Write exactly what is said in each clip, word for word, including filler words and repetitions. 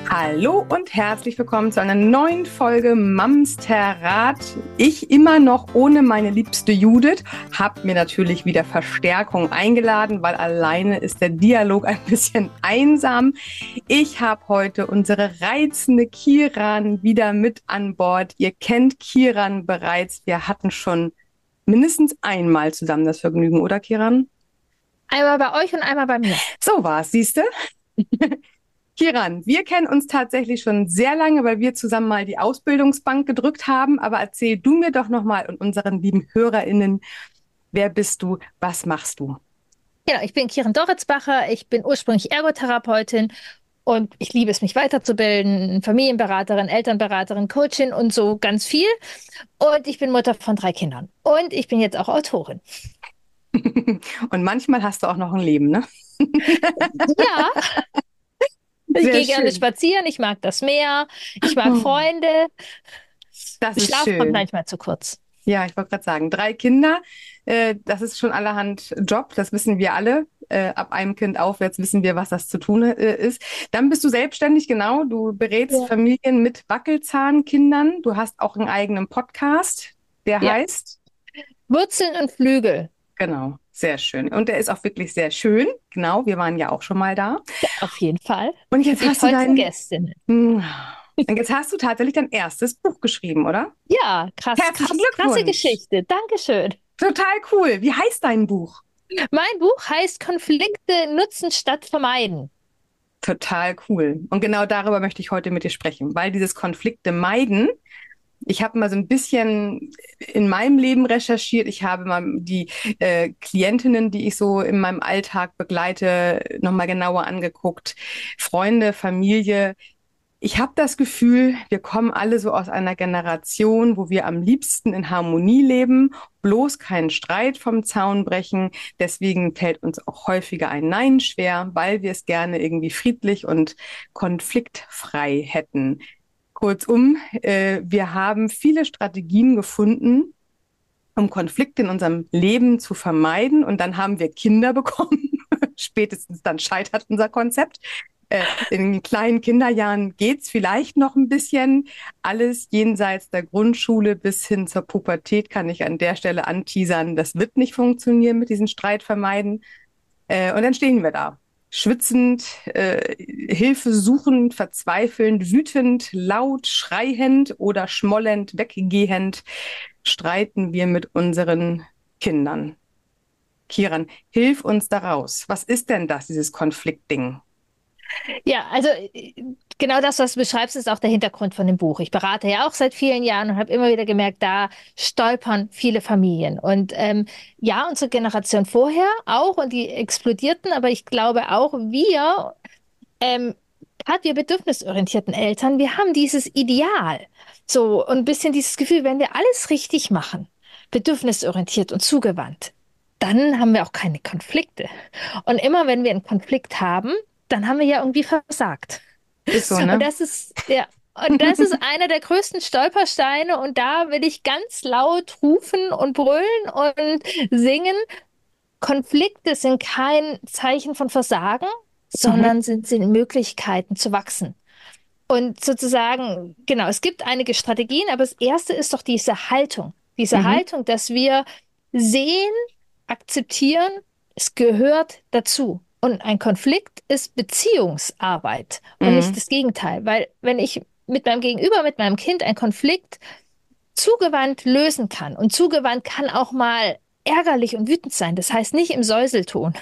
Hallo und herzlich willkommen zu einer neuen Folge Mamsterrad. Ich immer noch ohne meine liebste Judith, habe mir natürlich wieder Verstärkung eingeladen, weil alleine ist der Dialog ein bisschen einsam. Ich habe heute unsere reizende Kiran wieder mit an Bord. Ihr kennt Kiran bereits. Wir hatten schon mindestens einmal zusammen das Vergnügen, oder Kiran? Einmal bei euch und einmal bei mir. So war's, siehst du? Kiran, wir kennen uns tatsächlich schon sehr lange, weil wir zusammen mal die Ausbildungsbank gedrückt haben. Aber erzähl du mir doch nochmal und unseren lieben HörerInnen, wer bist du, was machst du? Genau, ich bin Kiran Doritzbacher, ich bin ursprünglich Ergotherapeutin und ich liebe es, mich weiterzubilden, Familienberaterin, Elternberaterin, Coachin und so ganz viel. Und ich bin Mutter von drei Kindern. Und ich bin jetzt auch Autorin. Und manchmal hast du auch noch ein Leben, ne? Ja, ich Sehr gehe gerne schön. spazieren, ich mag das Meer, ich mag Oh, Freunde. das ist Schlaf kommt schön. manchmal zu kurz. Ja, ich wollte gerade sagen, drei Kinder, äh, das ist schon allerhand Job, das wissen wir alle. Äh, ab einem Kind aufwärts wissen wir, was das zu tun äh, ist. Dann bist du selbstständig, genau. Du berätst Ja. Familien mit Wackelzahnkindern. Du hast auch einen eigenen Podcast, der Ja, heißt, Wurzeln und Flügel, genau, sehr schön. Und der ist auch wirklich sehr schön. Genau, wir waren ja auch schon mal da. auf jeden Fall. Und jetzt Die hast du tollsten dein, Gästinnen. hm, und jetzt hast du tatsächlich dein erstes Buch geschrieben, oder? Ja, krass, Herzlichen krass, krasse Glückwunsch. Geschichte. Dankeschön. Total cool. Wie heißt dein Buch? Mein Buch heißt Konflikte nutzen statt vermeiden. Total cool. Und genau darüber möchte ich heute mit dir sprechen, weil dieses Konflikte meiden, ich habe mal so ein bisschen in meinem Leben recherchiert. Ich habe mal die äh, Klientinnen, die ich so in meinem Alltag begleite, nochmal genauer angeguckt. Freunde, Familie. Ich habe das Gefühl, wir kommen alle so aus einer Generation, wo wir am liebsten in Harmonie leben, bloß keinen Streit vom Zaun brechen. Deswegen fällt uns auch häufiger ein Nein schwer, weil wir es gerne irgendwie friedlich und konfliktfrei hätten. Kurzum, äh, wir haben viele Strategien gefunden, um Konflikte in unserem Leben zu vermeiden. Und dann haben wir Kinder bekommen. Spätestens dann scheitert unser Konzept. Äh, in den kleinen Kinderjahren geht's vielleicht noch ein bisschen. Alles jenseits der Grundschule bis hin zur Pubertät kann ich an der Stelle anteasern. Das wird nicht funktionieren mit diesen Streit vermeiden. Äh, und dann stehen wir da. Schwitzend, äh, Hilfe suchend, verzweifelnd, wütend, laut, schreiend oder schmollend, weggehend streiten wir mit unseren Kindern. Kiran, hilf uns daraus. Was ist denn das, dieses Konfliktding? Ja, also äh, genau das, was du beschreibst, ist auch der Hintergrund von dem Buch. Ich berate ja auch seit vielen Jahren und habe immer wieder gemerkt, da stolpern viele Familien. Und ähm, ja, unsere Generation vorher auch und die explodierten, aber ich glaube auch wir, ähm, gerade wir bedürfnisorientierten Eltern, wir haben dieses Ideal. So und ein bisschen dieses Gefühl, wenn wir alles richtig machen, bedürfnisorientiert und zugewandt, dann haben wir auch keine Konflikte. Und immer wenn wir einen Konflikt haben, dann haben wir ja irgendwie versagt. Ist so, Und ne? das ist, ja, und das ist einer der größten Stolpersteine. Und da will ich ganz laut rufen und brüllen und singen. Konflikte sind kein Zeichen von Versagen, Mhm. sondern sind, sind Möglichkeiten zu wachsen. Und sozusagen, genau, es gibt einige Strategien, aber das erste ist doch diese Haltung. Diese Mhm. Haltung, dass wir sehen, akzeptieren, es gehört dazu. Und ein Konflikt ist Beziehungsarbeit und nicht Mhm. das Gegenteil. Weil wenn ich mit meinem Gegenüber, mit meinem Kind einen Konflikt zugewandt lösen kann, und zugewandt kann auch mal ärgerlich und wütend sein, das heißt nicht im Säuselton.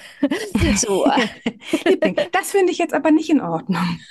So, Liebling, das finde ich jetzt aber nicht in Ordnung.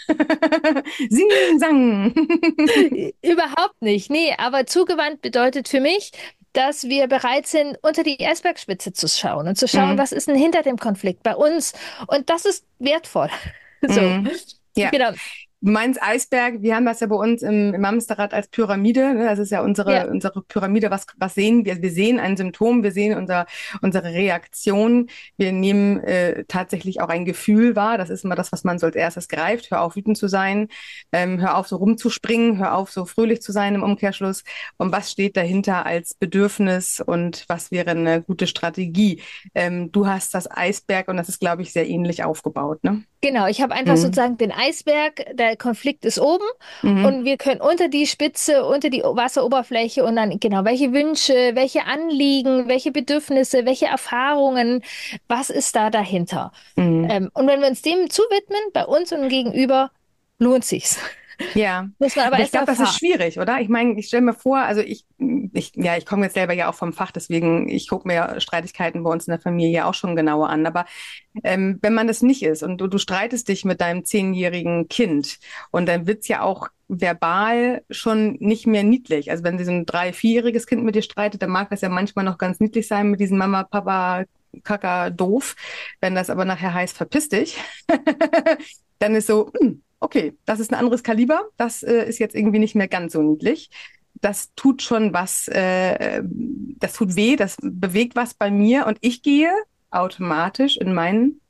Sing, sang. überhaupt nicht. Nee, aber zugewandt bedeutet für mich, dass wir bereit sind, unter die Eisbergspitze zu schauen und zu schauen, Mhm. was ist denn hinter dem Konflikt bei uns? Und das ist wertvoll. So, Mhm. Ja, genau. du meinst Eisberg, wir haben das ja bei uns im, im Hamsterrad als Pyramide. Ne? Das ist ja Ja, unsere, unsere Pyramide. Was, was sehen wir? Wir sehen ein Symptom, wir sehen unser, unsere Reaktion. Wir nehmen äh, tatsächlich auch ein Gefühl wahr. Das ist immer das, was man so als erstes greift. Hör auf, wütend zu sein. Ähm, hör auf, so rumzuspringen. Hör auf, so fröhlich zu sein im Umkehrschluss. Und was steht dahinter als Bedürfnis und was wäre eine gute Strategie? Ähm, du hast das Eisberg und das ist, glaube ich, sehr ähnlich aufgebaut, ne? Genau, ich habe einfach Mhm. sozusagen den Eisberg, der Konflikt ist oben Mhm. und wir können unter die Spitze, unter die Wasseroberfläche und dann, genau, welche Wünsche, welche Anliegen, welche Bedürfnisse, welche Erfahrungen, was ist da dahinter? Mhm. Ähm, und wenn wir uns dem zuwidmen, bei uns und gegenüber, lohnt sich's. Ja, Muss man aber aber ich erst glaube, das ist erfahren. schwierig, oder? Ich meine, ich stelle mir vor, also ich, ich, ja, ich komme jetzt selber ja auch vom Fach, deswegen, ich gucke mir Streitigkeiten bei uns in der Familie auch schon genauer an. Aber ähm, wenn man das nicht ist und du, du streitest dich mit deinem zehnjährigen Kind und dann wird's ja auch verbal schon nicht mehr niedlich. Also wenn sie so ein drei-, vierjähriges Kind mit dir streitet, dann mag das ja manchmal noch ganz niedlich sein mit diesem Mama, Papa, Kaka, doof. Wenn das aber nachher heißt, verpiss dich, dann ist so, hm, okay, das ist ein anderes Kaliber, das äh, ist jetzt irgendwie nicht mehr ganz so niedlich. Das tut schon was, äh, das tut weh, das bewegt was bei mir und ich gehe automatisch in meinen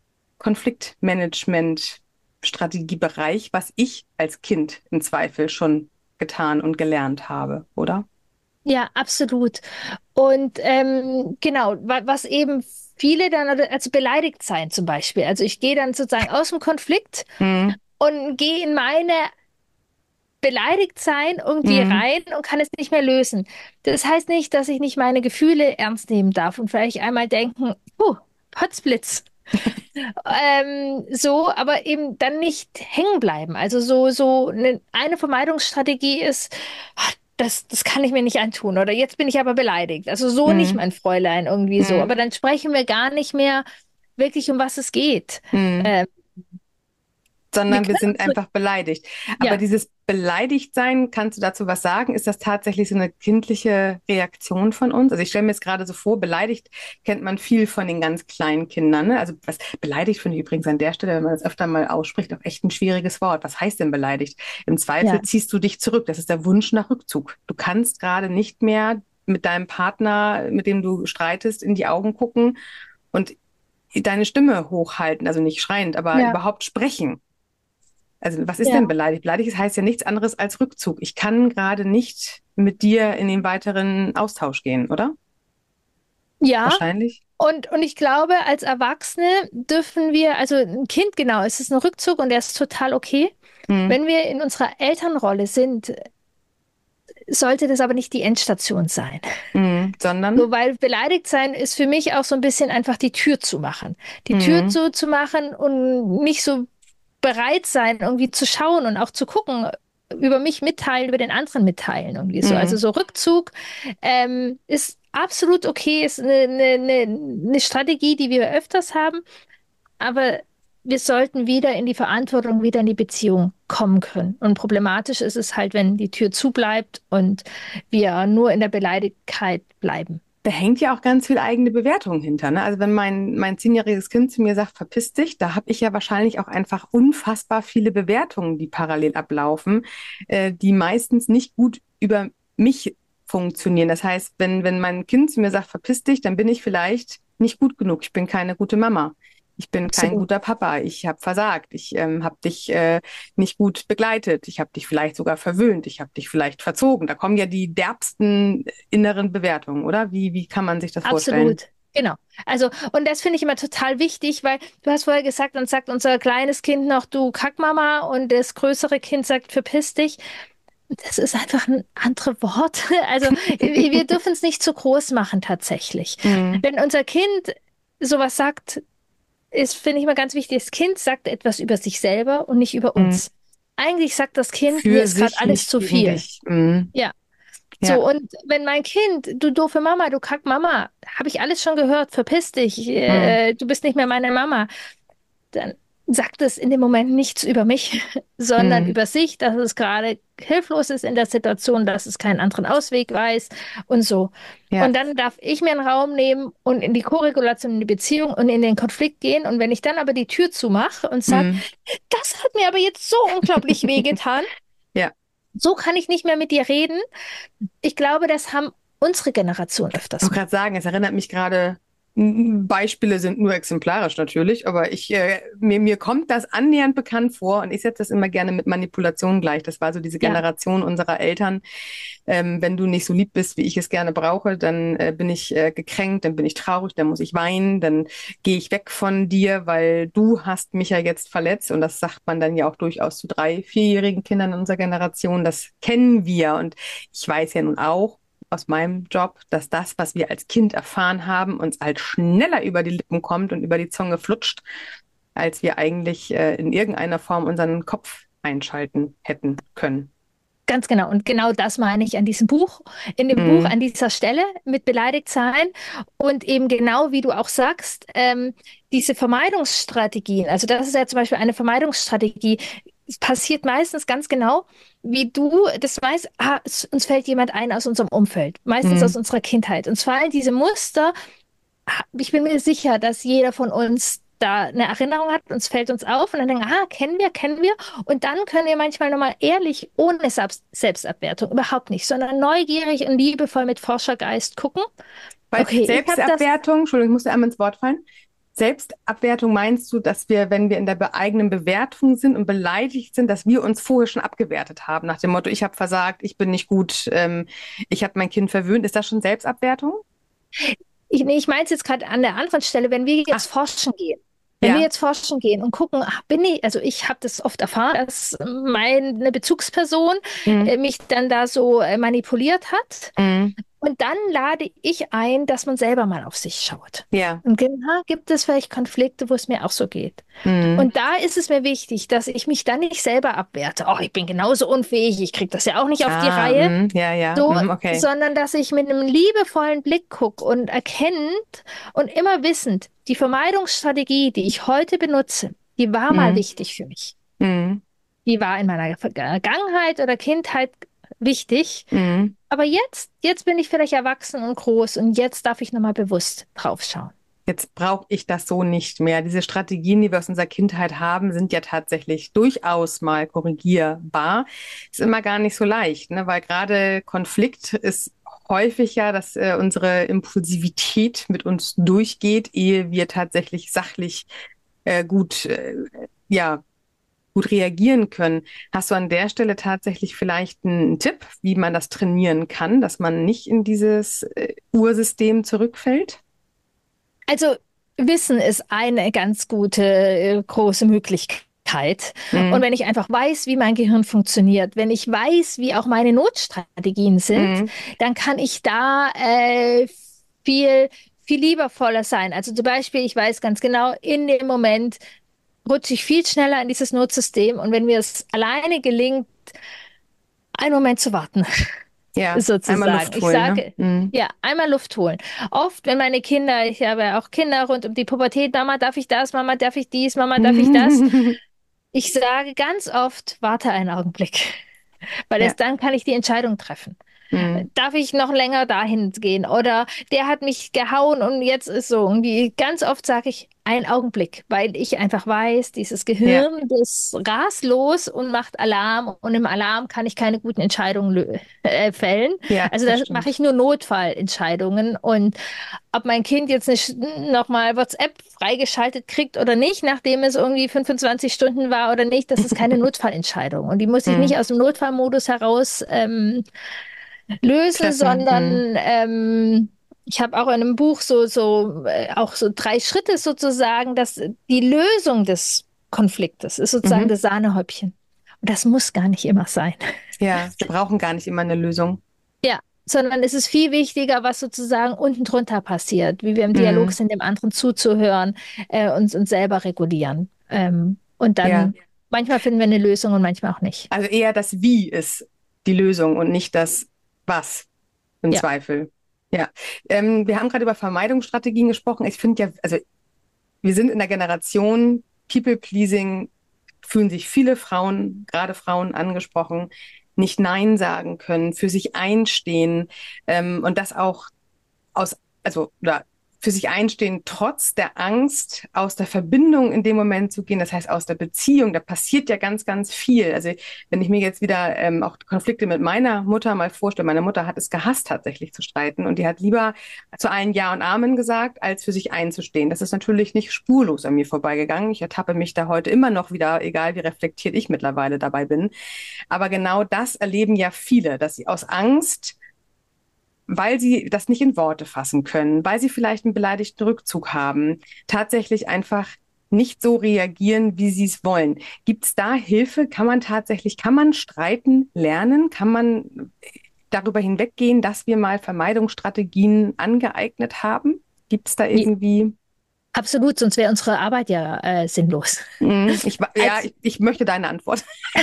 Konfliktmanagement-Strategiebereich, was ich als Kind im Zweifel schon getan und gelernt habe, oder? Ja, absolut. Und ähm, genau, wa was eben viele dann, also beleidigt sein zum Beispiel. Also ich gehe dann sozusagen aus dem Konflikt Mhm. und gehe in meine beleidigt sein irgendwie Mhm. rein und kann es nicht mehr lösen. Das heißt nicht, dass ich nicht meine Gefühle ernst nehmen darf und vielleicht einmal denken, oh, Potzblitz. Ähm, so, aber eben dann nicht hängen bleiben. Also so, so eine, eine Vermeidungsstrategie ist, "Ah, das, das kann ich mir nicht antun oder jetzt bin ich aber beleidigt. Also so nicht, Mhm. mein Fräulein, irgendwie so. Aber Mhm. dann sprechen wir gar nicht mehr wirklich, um was es geht. Mhm. Ähm, wir Sondern wir können sind unsere, einfach beleidigt. Aber ja, dieses Beleidigtsein, kannst du dazu was sagen? Ist das tatsächlich so eine kindliche Reaktion von uns? Also ich stelle mir jetzt gerade so vor, beleidigt kennt man viel von den ganz kleinen Kindern. Ne? Also was beleidigt finde ich übrigens an der Stelle, wenn man das öfter mal ausspricht, auch echt ein schwieriges Wort. Was heißt denn beleidigt? Im Zweifel ja, ziehst du dich zurück. Das ist der Wunsch nach Rückzug. Du kannst gerade nicht mehr mit deinem Partner, mit dem du streitest, in die Augen gucken und deine Stimme hochhalten, also nicht schreiend, aber ja, überhaupt sprechen. Also was ist denn ja. beleidigt? Beleidigt heißt ja nichts anderes als Rückzug. Ich kann gerade nicht mit dir in den weiteren Austausch gehen, oder? Ja, Wahrscheinlich. und, und ich glaube, als Erwachsene dürfen wir, also ein Kind, genau, es ist ein Rückzug und der ist total okay. Hm, Wenn wir in unserer Elternrolle sind, sollte das aber nicht die Endstation sein. hm, sondern, So, weil beleidigt sein ist für mich auch so ein bisschen einfach die Tür zu machen. Die Tür hm, zuzumachen und nicht so bereit sein, irgendwie zu schauen und auch zu gucken, über mich mitteilen, über den anderen mitteilen, irgendwie so. Also hm, so Rückzug ähm, ist absolut okay, ist eine, eine, eine, eine Strategie, die wir öfters haben, aber wir sollten wieder in die Verantwortung, wieder in die Beziehung kommen können. Und problematisch ist es halt, wenn die Tür zu bleibt und wir nur in der Beleidigkeit bleiben. da hängt ja auch ganz viel eigene Bewertung hinter. Ne? Also wenn mein, mein zehnjähriges Kind zu mir sagt, verpiss dich, da habe ich ja wahrscheinlich auch einfach unfassbar viele Bewertungen, die parallel ablaufen, äh, die meistens nicht gut über mich funktionieren. Das heißt, wenn, wenn mein Kind zu mir sagt, verpiss dich, dann bin ich vielleicht nicht gut genug. Ich bin keine gute Mama. Ich bin kein Absolut. guter Papa. Ich habe versagt. Ich ähm, habe dich äh, nicht gut begleitet. Ich habe dich vielleicht sogar verwöhnt. Ich habe dich vielleicht verzogen. Da kommen ja die derbsten inneren Bewertungen, oder? Wie, wie kann man sich das vorstellen? Absolut. Genau. Also, und das finde ich immer total wichtig, weil du hast vorher gesagt, dann sagt unser kleines Kind noch, du Kackmama, und das größere Kind sagt, verpiss dich. Das ist einfach ein andere Wort. Also, wir wir dürfen es nicht zu groß machen, tatsächlich. Hm, Wenn unser Kind sowas sagt, ist, finde ich immer ganz wichtig, das Kind sagt etwas über sich selber und nicht über hm. uns. Eigentlich sagt das Kind, mir Für ist gerade sich, alles nicht zu gegen viel. dich. Hm. Ja. Ja. So, und wenn mein Kind, du doofe Mama, du kack Mama, habe ich alles schon gehört, verpiss dich, Hm, äh, du bist nicht mehr meine Mama, dann sagt es in dem Moment nichts über mich, sondern hm. über sich, dass es gerade hilflos ist in der Situation, dass es keinen anderen Ausweg weiß und so. Ja. Und dann darf ich mir einen Raum nehmen und in die Koregulation, in die Beziehung und in den Konflikt gehen. Und wenn ich dann aber die Tür zumache und sage, Hm. das hat mir aber jetzt so unglaublich wehgetan, Ja. so kann ich nicht mehr mit dir reden. Ich glaube, das haben unsere Generation Ich öfters wollte mal. gerade sagen, es erinnert mich gerade Beispiele sind nur exemplarisch natürlich, aber ich, äh, mir, mir kommt das annähernd bekannt vor und ich setze das immer gerne mit Manipulation gleich. Das war so diese Ja, Generation unserer Eltern. Ähm, wenn du nicht so lieb bist, wie ich es gerne brauche, dann äh, bin ich äh, gekränkt, dann bin ich traurig, dann muss ich weinen, dann gehe ich weg von dir, weil du hast mich ja jetzt verletzt. Und das sagt man dann ja auch durchaus zu drei, vierjährigen Kindern in unserer Generation. Das kennen wir. Und ich weiß ja nun auch, aus meinem Job, dass das, was wir als Kind erfahren haben, uns halt schneller über die Lippen kommt und über die Zunge flutscht, als wir eigentlich äh, in irgendeiner Form unseren Kopf einschalten hätten können. ganz genau. Und genau das meine ich an diesem Buch, in dem Buch Mhm. an dieser Stelle mit beleidigt sein. Und eben genau wie du auch sagst, ähm, diese Vermeidungsstrategien, also das ist ja zum Beispiel eine Vermeidungsstrategie, es passiert meistens ganz genau, wie du das weißt, ah, es, uns fällt jemand ein aus unserem Umfeld, meistens aus Mhm. unserer Kindheit. Und zwar in diese Muster, ich bin mir sicher, dass jeder von uns da eine Erinnerung hat, uns fällt uns auf und dann denken, ah, kennen wir, kennen wir. Und dann können wir manchmal nochmal ehrlich, ohne Selbst Selbstabwertung, überhaupt nicht, sondern neugierig und liebevoll mit Forschergeist gucken. Weil Okay, ich habe das, Selbstabwertung, Entschuldigung, ich muss dir einmal ins Wort fallen. Selbstabwertung meinst du, dass wir, wenn wir in der be eigenen Bewertung sind und beleidigt sind, dass wir uns vorher schon abgewertet haben, nach dem Motto, ich habe versagt, ich bin nicht gut, ähm, ich habe mein Kind verwöhnt. Ist das schon Selbstabwertung? ich, nee, ich meine es jetzt gerade an der anderen Stelle, wenn wir Ah, jetzt forschen gehen. Wenn wir ja. jetzt forschen gehen und gucken, ach, bin ich, also ich habe das oft erfahren, dass meine Bezugsperson Mhm. äh, mich dann da so äh, manipuliert hat. Mhm. Und dann lade ich ein, dass man selber mal auf sich schaut. Ja. Und genau, gibt es vielleicht Konflikte, wo es mir auch so geht. Mhm. Und da ist es mir wichtig, dass ich mich dann nicht selber abwerte. Oh, ich bin genauso unfähig, ich kriege das ja auch nicht auf die Ah, Reihe. mhm. Ja, ja. So, Mhm. Okay. sondern dass ich mit einem liebevollen Blick gucke und erkennend und immer wissend, die Vermeidungsstrategie, die ich heute benutze, die war mal Mhm. wichtig für mich. Mhm. Die war in meiner Vergangenheit oder Kindheit wichtig. Mhm. Aber jetzt, jetzt bin ich vielleicht erwachsen und groß und jetzt darf ich nochmal bewusst drauf schauen. Jetzt brauche ich das so nicht mehr. Diese Strategien, die wir aus unserer Kindheit haben, sind ja tatsächlich durchaus mal korrigierbar. Ist immer gar nicht so leicht, ne? Weil gerade Konflikt ist häufig ja, dass äh, unsere Impulsivität mit uns durchgeht, ehe wir tatsächlich sachlich äh, gut, äh, ja, gut reagieren können. Hast du an der Stelle tatsächlich vielleicht einen Tipp, wie man das trainieren kann, dass man nicht in dieses äh, Ursystem zurückfällt? Also Wissen ist eine ganz gute, äh, große Möglichkeit. Und Mhm. wenn ich einfach weiß, wie mein Gehirn funktioniert, wenn ich weiß, wie auch meine Notstrategien sind, Mhm. dann kann ich da äh, viel, viel liebevoller sein. Also zum Beispiel, ich weiß ganz genau, in dem Moment rutsche ich viel schneller in dieses Notsystem. Und wenn mir es alleine gelingt, einen Moment zu warten, Ja, einmal sozusagen. Luft Ich holen, ne? sage, Mhm. ja, einmal Luft holen. Oft, wenn meine Kinder, ich habe ja auch Kinder rund um die Pubertät, Mama, darf ich das, Mama, darf ich dies, Mama, darf ich das? Ich sage ganz oft, warte einen Augenblick, weil Ja. erst dann kann ich die Entscheidung treffen. Mhm. Darf ich noch länger dahin gehen? Oder der hat mich gehauen und jetzt ist so irgendwie. Ganz oft sage ich einen Augenblick, weil ich einfach weiß, dieses Ja. Gehirn, das rast los und macht Alarm und im Alarm kann ich keine guten Entscheidungen lö- äh, fällen. Ja, Also das da mache stimmt. ich nur Notfallentscheidungen und ob mein Kind jetzt nicht nochmal WhatsApp freigeschaltet kriegt oder nicht, nachdem es irgendwie fünfundzwanzig Stunden war oder nicht, das ist keine Notfallentscheidung. Und die muss ich nicht Mhm. aus dem Notfallmodus heraus ähm, lösen, Treffen. Mhm. sondern ähm, ich habe auch in einem Buch so, so äh, auch so drei Schritte sozusagen, dass die Lösung des Konfliktes ist sozusagen Mhm. das Sahnehäubchen. Und das muss gar nicht immer sein. Ja, wir brauchen gar nicht immer eine Lösung. Ja, sondern es ist viel wichtiger, was sozusagen unten drunter passiert, wie wir im Dialog Mhm. sind, dem anderen zuzuhören, äh, uns, uns selber regulieren. Ähm, und Ja, dann manchmal finden wir eine Lösung und manchmal auch nicht. also eher das Wie ist die Lösung und nicht das Was im Ja, Zweifel. Ja, ähm, wir haben gerade über Vermeidungsstrategien gesprochen. Ich finde ja, also wir sind in der Generation People-Pleasing, fühlen sich viele Frauen, gerade Frauen angesprochen, nicht Nein sagen können, für sich einstehen ähm, und das auch aus, also oder für sich einstehen, trotz der Angst, aus der Verbindung in dem Moment zu gehen, das heißt aus der Beziehung, da passiert ja ganz, ganz viel. Also wenn ich mir jetzt wieder ähm, auch Konflikte mit meiner Mutter mal vorstelle, meine Mutter hat es gehasst, tatsächlich zu streiten und die hat lieber zu allen Ja und Amen gesagt, als für sich einzustehen. Das ist natürlich nicht spurlos an mir vorbeigegangen. Ich ertappe mich da heute immer noch wieder, egal wie reflektiert ich mittlerweile dabei bin. Aber genau das erleben ja viele, dass sie aus Angst, weil sie das nicht in Worte fassen können, weil sie vielleicht einen beleidigten Rückzug haben, tatsächlich einfach nicht so reagieren, wie sie es wollen. Gibt es da Hilfe? Kann man tatsächlich, kann man streiten lernen? Kann man darüber hinweggehen, dass wir mal Vermeidungsstrategien angeeignet haben? Gibt es da irgendwie? Absolut, sonst wäre unsere Arbeit ja äh, sinnlos. Mm, Ich, wa- ja, Als ich, ich möchte deine Antwort.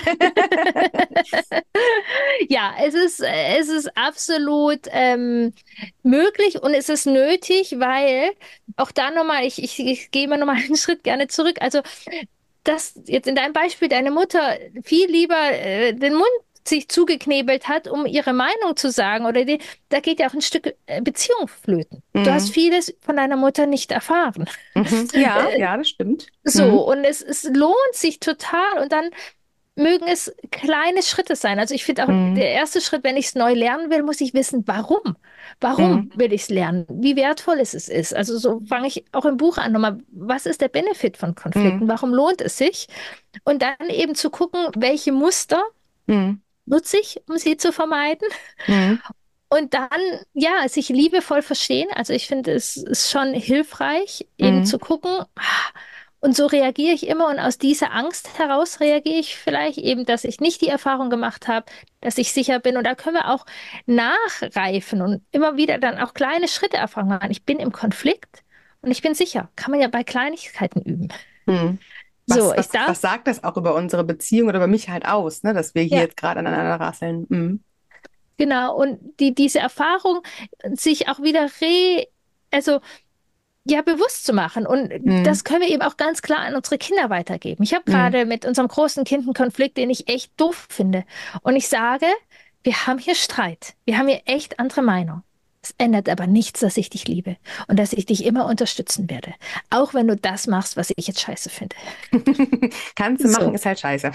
Ja, es ist, es ist absolut ähm, möglich und es ist nötig, weil auch da nochmal, ich, ich, ich gehe immer nochmal einen Schritt gerne zurück. Also, dass jetzt in deinem Beispiel deine Mutter viel lieber äh, den Mund sich zugeknebelt hat, um ihre Meinung zu sagen, oder die, da geht ja auch ein Stück äh, Beziehung flöten. Du hast Mm, vieles von deiner Mutter nicht erfahren. mhm. Ja, Äh, ja, das stimmt. Mm, so, und es, es lohnt sich total. Und dann mögen es kleine Schritte sein. Also ich finde auch, mm, der erste Schritt, wenn ich es neu lernen will, muss ich wissen, warum. Warum mm, will ich es lernen? Wie wertvoll es ist. Also so fange ich auch im Buch an, nochmal, was ist der Benefit von mm, Konflikten? Warum lohnt es sich? Und dann eben zu gucken, welche Muster mm, nutze ich, um sie zu vermeiden. mm, Und dann, ja, sich liebevoll verstehen. Also ich finde, es ist schon hilfreich, eben mm. zu gucken, ah, und so reagiere ich immer. Und aus dieser Angst heraus reagiere ich vielleicht eben, dass ich nicht die Erfahrung gemacht habe, dass ich sicher bin. Und da können wir auch nachreifen und immer wieder dann auch kleine Schritte erfahren machen. Ich bin im Konflikt und ich bin sicher. Kann man ja bei Kleinigkeiten üben. Hm. So, Was, ich was, darf, was sagt das auch über unsere Beziehung oder über mich halt aus, ne, dass wir hier ja, jetzt gerade aneinander rasseln? Hm. genau. Und die, diese Erfahrung, sich auch wieder re, also ja, bewusst zu machen. Und Hm. das können wir eben auch ganz klar an unsere Kinder weitergeben. Ich habe Hm. gerade mit unserem großen Kind einen Konflikt, den ich echt doof finde. Und ich sage, wir haben hier Streit. Wir haben hier echt andere Meinung. Es ändert aber nichts, dass ich dich liebe und dass ich dich immer unterstützen werde. Auch wenn du das machst, was ich jetzt scheiße finde. Kannst du machen, So. ist halt scheiße.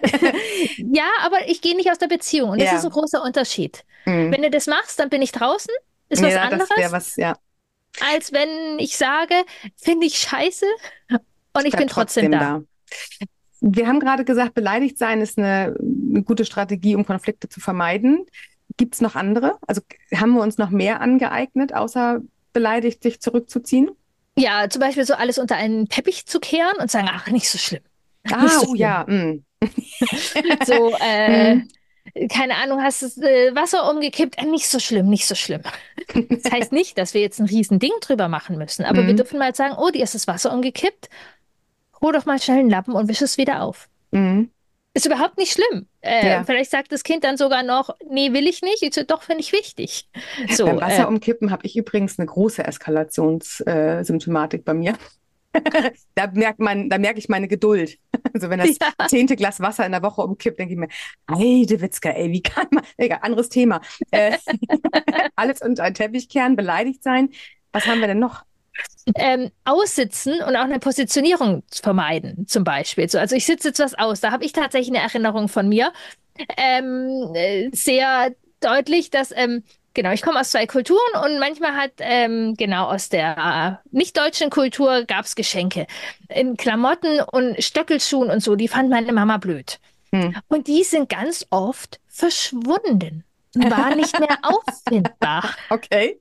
Ja, aber ich gehe nicht aus der Beziehung und das ist Ja. ein großer Unterschied. Hm. Wenn du das machst, dann bin ich draußen, ist was Ja, das wäre anderes, was, ja. als wenn ich sage, finde ich scheiße und Ich ich bleib bin trotzdem trotzdem da. da. Wir haben gerade gesagt, beleidigt sein ist eine, eine gute Strategie, um Konflikte zu vermeiden. Gibt es noch andere? Also haben wir uns noch mehr angeeignet, außer beleidigt sich zurückzuziehen? Ja, zum Beispiel so alles unter einen Teppich zu kehren und sagen, ach, nicht so schlimm, nicht Ah, so oh schlimm. ja. Hm. So, äh, Hm. keine Ahnung, hast das äh, Wasser umgekippt, äh, nicht so schlimm, nicht so schlimm. Das heißt nicht, dass wir jetzt ein Riesending drüber machen müssen, aber wir Hm. dürfen mal sagen, oh, dir ist das Wasser umgekippt, hol doch mal schnell einen Lappen und wisch es wieder auf. Hm. Ist überhaupt nicht schlimm. Äh, Ja. vielleicht sagt das Kind dann sogar noch, nee, will ich nicht. Ich so, doch, finde ich wichtig. So, Beim äh, Wasser umkippen habe ich übrigens eine große Eskalationssymptomatik bei mir. Da merkt man, da merke ich meine Geduld. Also wenn das ja, zehnte Glas Wasser in der Woche umkippt, denke ich mir, Heidewitzka, ey, wie kann man, egal, anderes Thema. Äh, alles unter einen Teppich kehren, beleidigt sein. Was haben wir denn noch? ähm, aussitzen und auch eine Positionierung zu vermeiden, zum Beispiel. So, also ich sitze jetzt was aus. Da habe ich tatsächlich eine Erinnerung von mir. Ähm, äh, sehr deutlich, dass, ähm, genau, ich komme aus zwei Kulturen und manchmal hat, ähm, genau, aus der äh, nicht-deutschen Kultur gab es Geschenke in Klamotten und Stöckelschuhen und so. Die fand meine Mama blöd. Hm. Und die sind ganz oft verschwunden und waren nicht mehr auffindbar. Okay.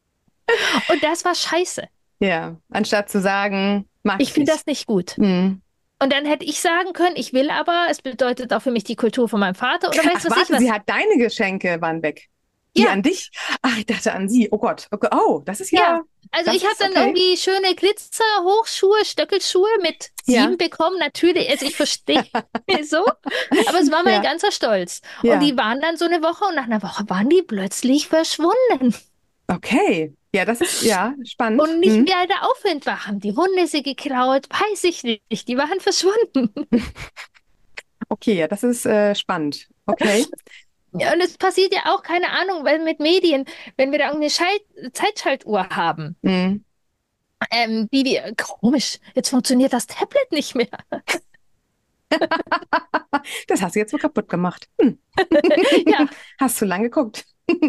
Und das war scheiße. Ja, anstatt zu sagen, mag Ich ich finde nicht. das nicht gut. Hm. Und dann hätte ich sagen können, ich will aber, es bedeutet auch für mich die Kultur von meinem Vater oder weißt Ach, du was ich warte, was? sie hat deine Geschenke waren weg. Die Ja, an dich? Ach, ich dachte an sie. Oh Gott. Okay. Oh, das ist ja. ja, Also das ich habe ist dann okay. irgendwie schöne Glitzer-Hochschuhe, Stöckelschuhe mit Ja, sieben bekommen. Natürlich, also ich verstehe so, aber es war mein ja, ganzer Stolz. Und ja. die waren dann so eine Woche und nach einer Woche waren die plötzlich verschwunden Okay. Ja, das ist ja spannend. und nicht Hm. mehr da auffindbar. Haben die Hunde sie geklaut? Weiß ich nicht. Die waren verschwunden. Okay, ja, das ist äh, spannend. Okay. Ja, und es passiert ja auch, keine Ahnung, weil mit Medien, wenn wir da irgendeine Schalt Zeitschaltuhr haben. Hm. Ähm, Bibi, komisch, jetzt funktioniert das Tablet nicht mehr. Das hast du jetzt so kaputt gemacht. Hm. Ja, Hast du lang geguckt.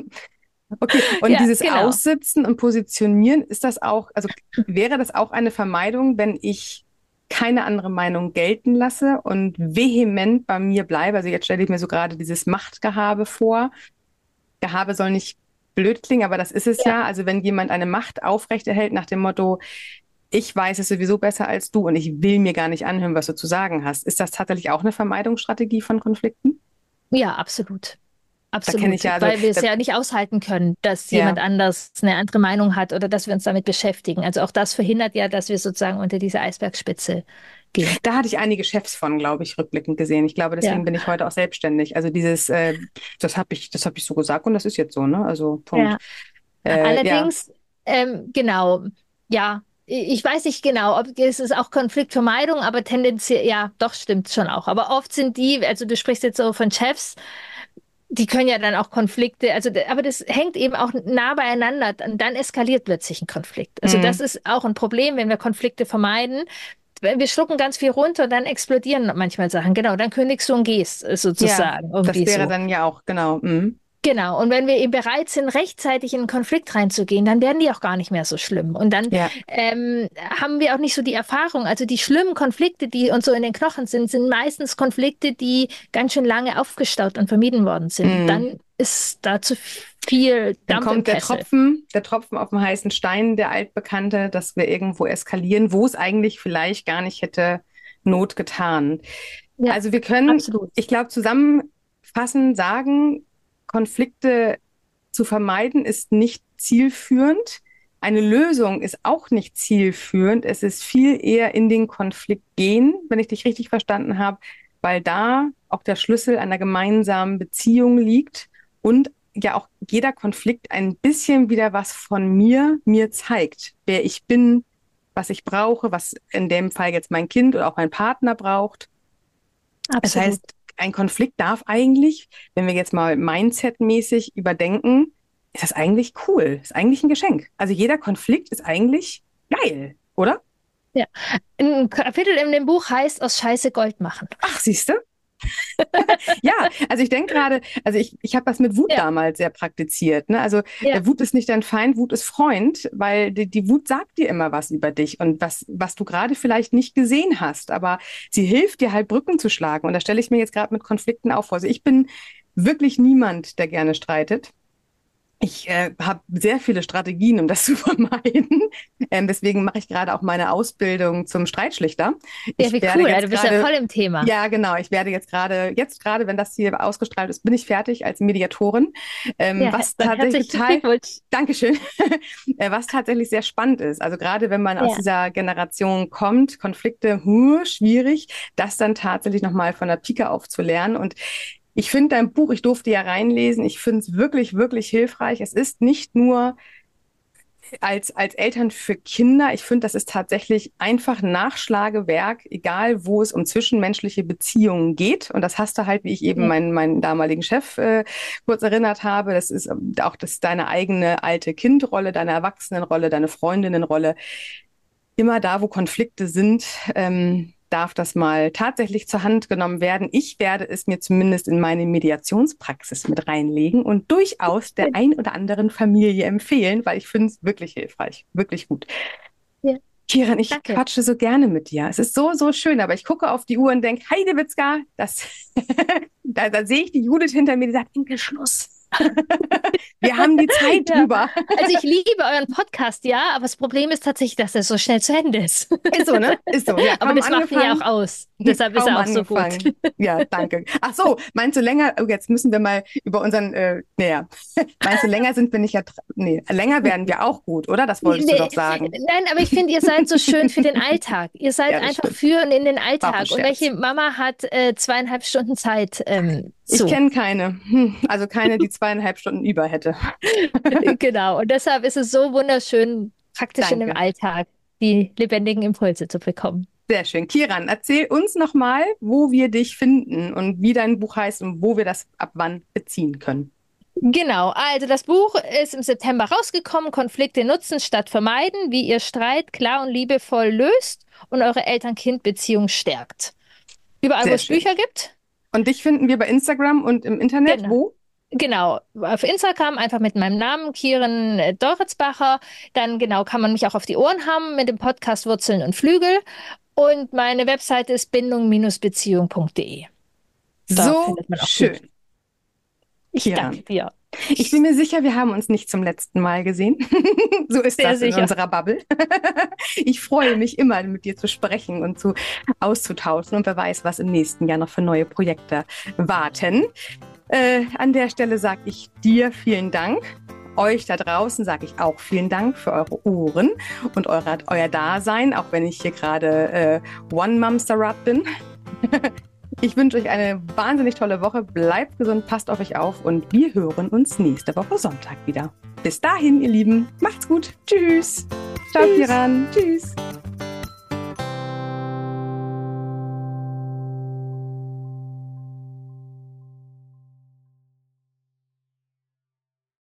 Okay, und ja, dieses genau. Aussitzen und Positionieren, ist das auch, also wäre das auch eine Vermeidung, wenn ich keine andere Meinung gelten lasse und vehement bei mir bleibe? Also jetzt stelle ich mir so gerade dieses Machtgehabe vor. Gehabe soll nicht blöd klingen, aber das ist es Ja. ja. Also wenn jemand eine Macht aufrechterhält nach dem Motto, ich weiß es sowieso besser als du und ich will mir gar nicht anhören, was du zu sagen hast, ist das tatsächlich auch eine Vermeidungsstrategie von Konflikten? Ja, absolut. Da kenne ich Absolut. ja, also Weil wir es da, ja nicht aushalten können, dass jemand ja. anders eine andere Meinung hat oder dass wir uns damit beschäftigen. Also auch das verhindert ja, dass wir sozusagen unter diese Eisbergspitze gehen. Da hatte ich einige Chefs von, glaube ich, rückblickend gesehen. Ich glaube, Ja. deswegen bin ich heute auch selbstständig. Also dieses, äh, das habe ich, das habe ich so gesagt und das ist jetzt so, ne? Also Punkt. Ja. Äh, ja, Allerdings, ähm, genau, ja, ich weiß nicht genau, ob es ist auch Konfliktvermeidung, aber tendenziell, ja, doch stimmt schon auch. Aber oft sind die, also du sprichst jetzt so von Chefs, die können ja dann auch Konflikte, also, d- aber das hängt eben auch nah beieinander und dann eskaliert plötzlich ein Konflikt. Also das hm, ist auch ein Problem, wenn wir Konflikte vermeiden. Wir schlucken ganz viel runter und dann explodieren manchmal Sachen. Genau, dann kündigst du und gehst, äh, ja, sozusagen, das irgendwie wäre so. dann ja auch, genau. Hm. Genau, und wenn wir eben bereit sind, rechtzeitig in einen Konflikt reinzugehen, dann werden die auch gar nicht mehr so schlimm. Und dann Ja, ähm, haben wir auch nicht so die Erfahrung. Also die schlimmen Konflikte, die uns so in den Knochen sind, sind meistens Konflikte, die ganz schön lange aufgestaut und vermieden worden sind. Und hm. dann ist da zu viel Dann Dampf im kommt der Kessel. Tropfen, der Tropfen auf dem heißen Stein, der altbekannte, dass wir irgendwo eskalieren, wo es eigentlich vielleicht gar nicht hätte Not getan. Ja, Also wir können, absolut. ich glaube, zusammenfassend sagen, Konflikte zu vermeiden ist nicht zielführend. Eine Lösung ist auch nicht zielführend. Es ist viel eher in den Konflikt gehen, wenn ich dich richtig verstanden habe, weil da auch der Schlüssel einer gemeinsamen Beziehung liegt und ja auch jeder Konflikt ein bisschen wieder was von mir mir zeigt, wer ich bin, was ich brauche, was in dem Fall jetzt mein Kind oder auch mein Partner braucht. Das Absolut. heißt, ein Konflikt darf eigentlich, wenn wir jetzt mal Mindset-mäßig überdenken, ist das eigentlich cool, ist eigentlich ein Geschenk. Also jeder Konflikt ist eigentlich geil, oder? Ja. Ein Kapitel in dem Buch heißt Aus Scheiße Gold machen. Ach, siehst du? Ja, also ich denke gerade, also ich, ich habe das mit Wut Ja, damals sehr praktiziert. Ne? Also ja, äh, Wut ist nicht dein Feind, Wut ist Freund, weil die, die Wut sagt dir immer was über dich und was, was du gerade vielleicht nicht gesehen hast, aber sie hilft dir halt Brücken zu schlagen. Und da stelle ich mir jetzt gerade mit Konflikten auch vor. Also ich bin wirklich niemand, der gerne streitet. Ich äh, habe sehr viele Strategien, um das zu vermeiden. Ähm, deswegen mache ich gerade auch meine Ausbildung zum Streitschlichter. ja, Ich wie werde cool. Also jetzt du bist ja gerade, voll im Thema. ja genau, ich werde jetzt gerade, jetzt gerade, wenn das hier ausgestrahlt ist, bin ich fertig als Mediatorin. Ähm, Ja, he- was dann tatsächlich herzlichen total, Glückwunsch. Dankeschön, äh, was tatsächlich sehr spannend ist. Also gerade wenn man aus Ja. dieser Generation kommt, Konflikte, huh, schwierig, das dann tatsächlich nochmal von der Pike auf zu lernen. Und ich finde dein Buch, ich durfte ja reinlesen, ich finde es wirklich, wirklich hilfreich. Es ist nicht nur als, als Eltern für Kinder, ich finde, das ist tatsächlich einfach Nachschlagewerk, egal wo es um zwischenmenschliche Beziehungen geht. Und das hast du halt, wie ich eben Ja. meinen, meinen damaligen Chef äh, kurz erinnert habe. Das ist ähm, auch das, deine eigene alte Kindrolle, deine Erwachsenenrolle, deine Freundinnenrolle. Immer da, wo Konflikte sind, ähm, darf das mal tatsächlich zur Hand genommen werden. Ich werde es mir zumindest in meine Mediationspraxis mit reinlegen und durchaus der ein oder anderen Familie empfehlen, weil ich finde es wirklich hilfreich, wirklich gut. Ja, Kiran, ich danke. quatsche so gerne mit dir. Es ist so, so schön, aber ich gucke auf die Uhr und denke, Heidewitzka, das, da, da sehe ich die Judith hinter mir, die sagt, Inke, Schluss. Wir haben die Zeit Ja, drüber. also ich liebe euren Podcast, ja, aber das Problem ist tatsächlich, dass er so schnell zu Ende ist. Ist so, ne? Ist so. Ja, Aber kaum das macht ihn ja auch angefangen. aus. Deshalb ist Kaum er auch so gut. angefangen. Ja, danke. Ach so, meinst du länger? Oh, jetzt müssen wir mal über unseren, äh, naja, meinst du länger sind wir nicht ja, nee, länger werden wir auch gut, oder? Das wolltest du Nee, doch sagen. nein, aber ich finde, ihr seid so schön für den Alltag. Ihr seid Ja, das einfach stimmt. für und in den War auch ein Alltag. Und Scherz. welche Mama hat äh, zweieinhalb Stunden Zeit? Ähm, Ich so, kenne keine. Hm, also keine, die zweieinhalb Stunden über hätte. genau. Und deshalb ist es so wunderschön, praktisch in dem Danke. Alltag die lebendigen Impulse zu bekommen. Sehr schön. Kiran, erzähl uns nochmal, wo wir dich finden und wie dein Buch heißt und wo wir das ab wann beziehen können. Genau, also das Buch ist im September rausgekommen, Konflikte nutzen statt vermeiden, wie ihr Streit klar und liebevoll löst und eure Eltern-Kind-Beziehung stärkt. Überall, wo Sehr es schön. Bücher gibt. Und dich finden wir bei Instagram und im Internet, Genau. wo? Genau, auf Instagram einfach mit meinem Namen, Kieren äh, Deuritzbacher. Dann genau kann man mich auch auf die Ohren haben mit dem Podcast Wurzeln und Flügel. Und meine Webseite ist bindung-beziehung punkt de. Da So findet man auch Bücher. schön, Ich danke Kiran. dir. Ich bin mir sicher, wir haben uns nicht zum letzten Mal gesehen. So ist Sehr das in sicher. unserer Bubble. Ich freue mich immer, mit dir zu sprechen und zu auszutauschen. Und wer weiß, was im nächsten Jahr noch für neue Projekte warten. Äh, an der Stelle sage ich dir vielen Dank. Euch da draußen sage ich auch vielen Dank für eure Ohren und eure, euer Dasein, auch wenn ich hier gerade äh, One-Mom-Sarat bin. Ich wünsche euch eine wahnsinnig tolle Woche. Bleibt gesund, passt auf euch auf und wir hören uns nächste Woche Sonntag wieder. Bis dahin, ihr Lieben, macht's gut. Tschüss. Ciao, Tschüss. Kiran. Tschüss.